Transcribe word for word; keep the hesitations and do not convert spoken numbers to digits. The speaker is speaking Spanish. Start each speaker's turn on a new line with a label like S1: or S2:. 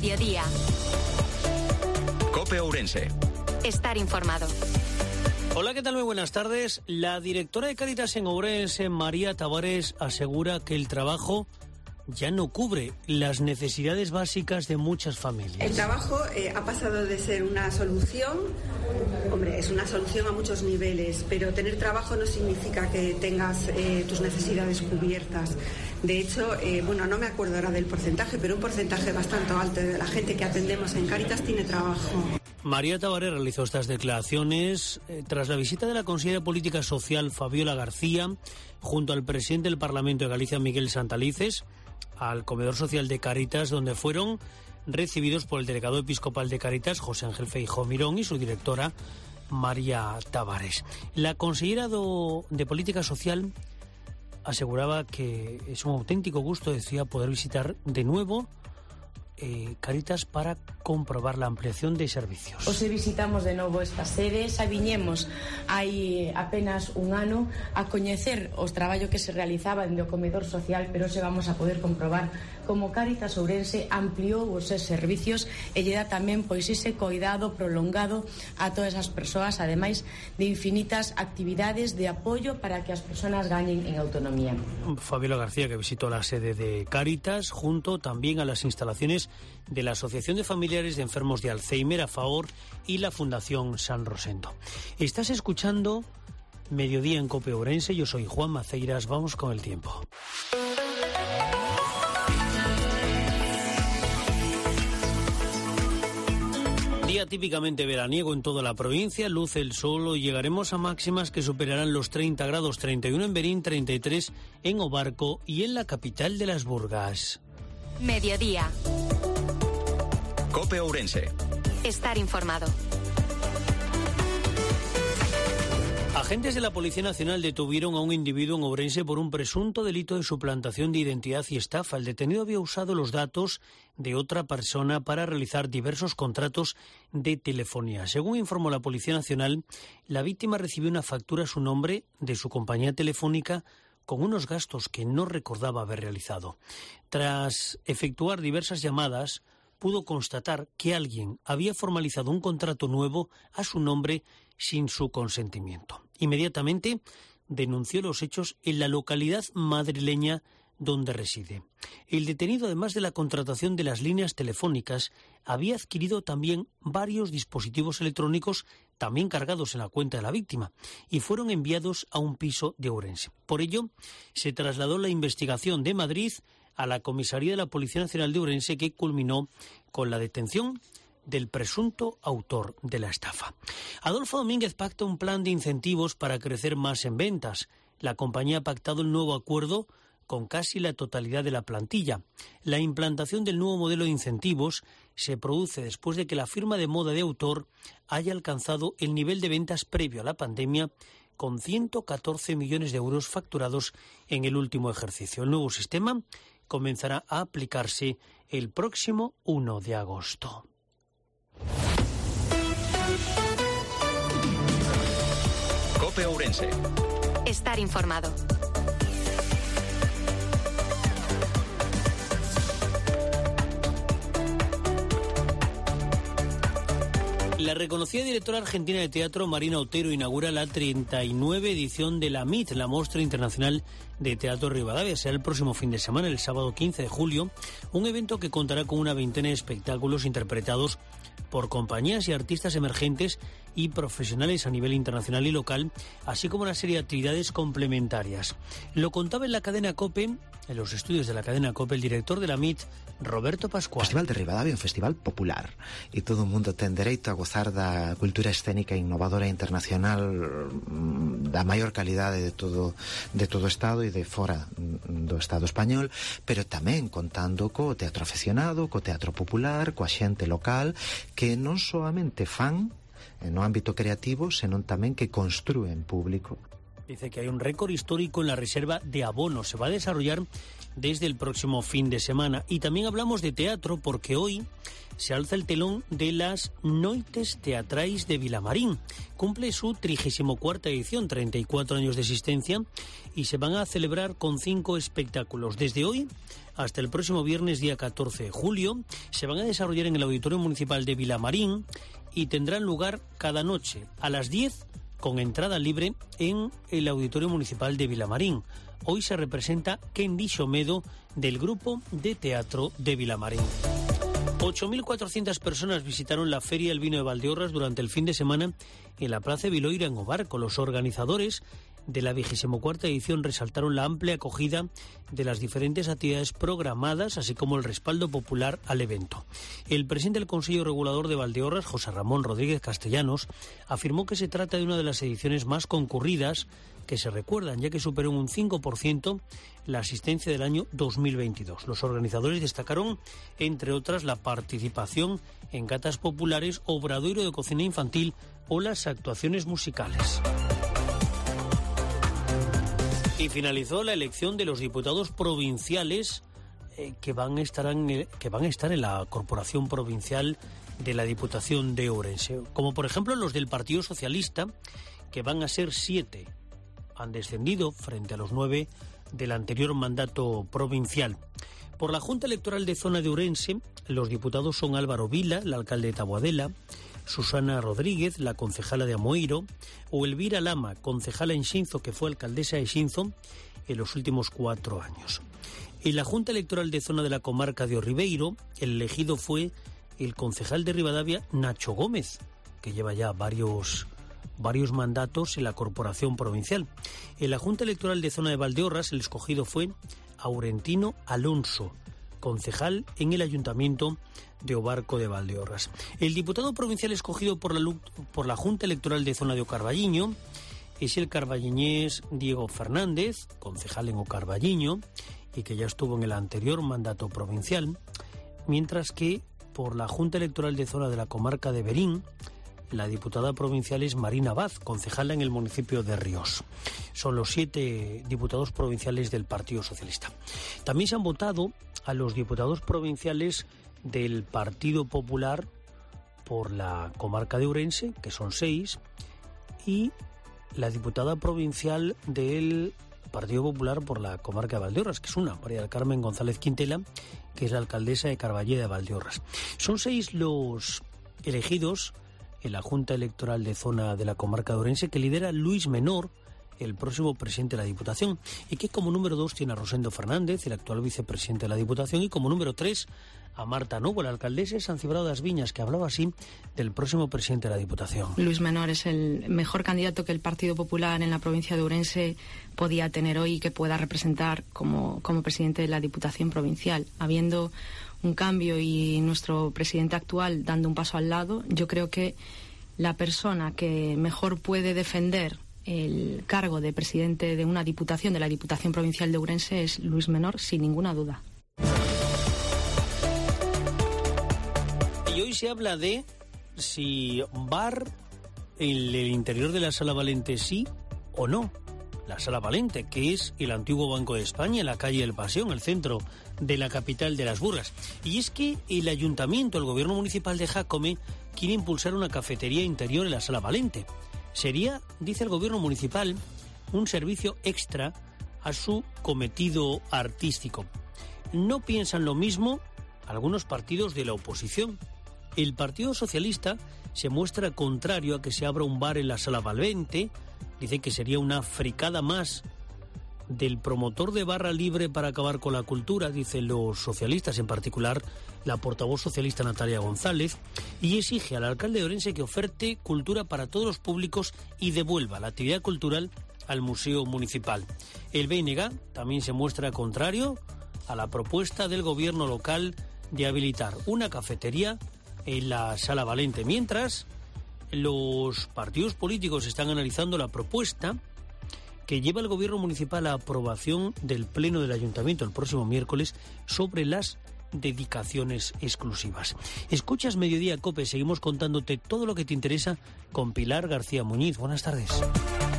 S1: Mediodía.
S2: COPE Ourense.
S1: Estar informado.
S3: Hola, ¿qué tal? Muy buenas tardes. La directora de Cáritas en Ourense, María Tavares, asegura que el trabajo ya no cubre las necesidades básicas de muchas familias.
S4: El trabajo eh, ha pasado de ser una solución, hombre, es una solución a muchos niveles, pero tener trabajo no significa que tengas eh, tus necesidades cubiertas. De hecho, eh, bueno, no me acuerdo ahora del porcentaje, pero un porcentaje bastante alto de la gente que atendemos en Cáritas tiene trabajo.
S3: María Tavares realizó estas declaraciones eh, tras la visita de la consejera de Política Social, Fabiola García, junto al presidente del Parlamento de Galicia, Miguel Santalices, al comedor social de Cáritas, donde fueron recibidos por el delegado episcopal de Cáritas, José Ángel Feijóo Mirón, y su directora, María Tavares. La consejera do, de Política Social aseguraba que es un auténtico gusto, decía, poder visitar de nuevo Eh, Cáritas para comprobar la ampliación de servicios.
S5: Hoxe visitamos de novo esta sede, xa viñemos hai apenas un ano a coñecer os traballos que se realizaban do comedor social, pero hoxe vamos a poder comprobar como Cáritas Ourense ampliou os seus servicios e lle dá tamén pois ese coidado prolongado a todas as persoas, ademais de infinitas actividades de apoio para que as persoas gañen en autonomía.
S3: Fabiola García, que visitó la sede de Cáritas junto también a las instalaciones de la Asociación de Familiares de Enfermos de Alzheimer, AFAOR, y la Fundación San Rosendo. Estás escuchando Mediodía en COPE Ourense, yo soy Juan Maceiras, vamos con el tiempo. Día típicamente veraniego en toda la provincia, luce el sol y llegaremos a máximas que superarán los treinta grados, treinta y uno en Berín, treinta y tres en Obarco y en la capital de las Burgas.
S1: Mediodía.
S2: COPE Ourense.
S1: Estar informado.
S3: Agentes de la Policía Nacional detuvieron a un individuo en Ourense por un presunto delito de suplantación de identidad y estafa. El detenido había usado los datos de otra persona para realizar diversos contratos de telefonía. Según informó la Policía Nacional, la víctima recibió una factura a su nombre de su compañía telefónica con unos gastos que no recordaba haber realizado. Tras efectuar diversas llamadas, pudo constatar que alguien había formalizado un contrato nuevo a su nombre sin su consentimiento. Inmediatamente denunció los hechos en la localidad madrileña donde reside. El detenido, además de la contratación de las líneas telefónicas, había adquirido también varios dispositivos electrónicos también cargados en la cuenta de la víctima y fueron enviados a un piso de Ourense. Por ello, se trasladó la investigación de Madrid a la comisaría de la Policía Nacional de Ourense, que culminó con la detención del presunto autor de la estafa. Adolfo Domínguez pacta un plan de incentivos para crecer más en ventas. La compañía ha pactado el nuevo acuerdo con casi la totalidad de la plantilla. La implantación del nuevo modelo de incentivos se produce después de que la firma de moda de autor haya alcanzado el nivel de ventas previo a la pandemia, con ciento catorce millones de euros facturados en el último ejercicio. El nuevo sistema comenzará a aplicarse el próximo uno de agosto.
S2: COPE Ourense.
S1: Estar informado.
S3: La reconocida directora argentina de teatro, Marina Otero, inaugura la treinta y nueve edición de la M I T, la Mostra Internacional de Teatro Rivadavia. Será el próximo fin de semana, el sábado quince de julio, un evento que contará con una veintena de espectáculos interpretados por compañías y artistas emergentes y profesionales a nivel internacional y local, así como una serie de actividades complementarias. Lo contaba en la cadena COPE, en los estudios de la cadena COPE, el director de la M I T, Roberto Pascual.
S6: O Festival de Rivadavia é un festival popular e todo o mundo ten dereito a gozar da cultura escénica innovadora e internacional da maior calidade de todo de todo o Estado e de fora do Estado español, pero tamén contando co teatro aficionado, co teatro popular, coa xente local, que non soamente fan no ámbito creativo, senón tamén que construen público.
S3: Dice que hay un récord histórico en la reserva de abonos. Se va a desarrollar desde el próximo fin de semana. Y también hablamos de teatro porque hoy se alza el telón de las Noites Teatrais de Vilamarín. Cumple su trigésima cuarta edición, treinta y cuatro años de existencia, y se van a celebrar con cinco espectáculos. Desde hoy hasta el próximo viernes, día catorce de julio, se van a desarrollar en el Auditorio Municipal de Vilamarín y tendrán lugar cada noche a las diez con entrada libre en el Auditorio Municipal de Vilamarín. Hoy se representa Kendi Xomedo del Grupo de Teatro de Vilamarín. ocho mil cuatrocientas personas visitaron la Feria del Vino de Valdeorras durante el fin de semana en la Plaza de Viloira en Obarco. Los organizadores de la vigésima cuarta edición resaltaron la amplia acogida de las diferentes actividades programadas, así como el respaldo popular al evento. El presidente del Consejo Regulador de Valdeorras, José Ramón Rodríguez Castellanos, afirmó que se trata de una de las ediciones más concurridas que se recuerdan, ya que superó un cinco por ciento la asistencia del año dos mil veintidós. Los organizadores destacaron, entre otras, la participación en catas populares, obradoiro de cocina infantil o las actuaciones musicales. Y finalizó la elección de los diputados provinciales eh, que, van a estar en, que van a estar en la Corporación Provincial de la Diputación de Ourense. Como por ejemplo los del Partido Socialista, que van a ser siete. Han descendido frente a los nueve del anterior mandato provincial. Por la Junta Electoral de Zona de Ourense, los diputados son Álvaro Vila, el alcalde de Taboadela, Susana Rodríguez, la concejala de Amoeiro, o Elvira Lama, concejala en Xinzo, que fue alcaldesa de Xinzo en los últimos cuatro años. En la Junta Electoral de Zona de la Comarca de Orribeiro, el elegido fue el concejal de Ribadavia, Nacho Gómez, que lleva ya varios, varios mandatos en la Corporación Provincial. En la Junta Electoral de Zona de Valdeorras, el escogido fue Aurentino Alonso, concejal en el Ayuntamiento de Obarco de Valdeorras. El diputado provincial escogido por la, por la Junta Electoral de Zona de Ocarballiño es el carballiñés Diego Fernández, concejal en Ocarballiño, y que ya estuvo en el anterior mandato provincial, mientras que por la Junta Electoral de Zona de la Comarca de Berín, la diputada provincial es Marina Abad, concejala en el municipio de Ríos. Son los siete diputados provinciales del Partido Socialista. También se han votado a los diputados provinciales del Partido Popular por la comarca de Ourense, que son seis, y la diputada provincial del Partido Popular por la comarca de Valdeorras, que es una, María del Carmen González Quintela, que es la alcaldesa de Carballeda de Valdeorras. Son seis los elegidos en la Junta Electoral de Zona de la comarca de Ourense, que lidera Luis Menor, el próximo presidente de la Diputación, y que como número dos tiene a Rosendo Fernández, el actual vicepresidente de la Diputación, y como número tres a Marta Novo, la alcaldesa de San Cibrao de las Viñas, que hablaba así del próximo presidente de la Diputación.
S7: Luis Menor es el mejor candidato que el Partido Popular en la provincia de Ourense podía tener hoy y que pueda representar como, como presidente de la Diputación provincial. Habiendo un cambio y nuestro presidente actual dando un paso al lado, yo creo que la persona que mejor puede defender el cargo de presidente de una diputación, de la Diputación Provincial de Ourense, es Luis Menor, sin ninguna duda.
S3: Y hoy se habla de si bar en el interior de la Sala Valente sí o no. La Sala Valente, que es el antiguo Banco de España, en la calle del Paseo, en el centro de la capital de las Burgas. Y es que el ayuntamiento, el gobierno municipal de Jácome, quiere impulsar una cafetería interior en la Sala Valente. Sería, dice el gobierno municipal, un servicio extra a su cometido artístico. No piensan lo mismo algunos partidos de la oposición. El Partido Socialista se muestra contrario a que se abra un bar en la Sala Valente. Dice que sería una fricada más del promotor de barra libre para acabar con la cultura, dicen los socialistas, en particular la portavoz socialista Natalia González, y exige al alcalde de Ourense que oferte cultura para todos los públicos y devuelva la actividad cultural al Museo Municipal. El B N G también se muestra contrario a la propuesta del gobierno local de habilitar una cafetería en la Sala Valente, mientras los partidos políticos están analizando la propuesta que lleva el gobierno municipal a aprobación del Pleno del Ayuntamiento el próximo miércoles sobre las dedicaciones exclusivas. Escuchas Mediodía COPE, seguimos contándote todo lo que te interesa con Pilar García Muñiz. Buenas tardes.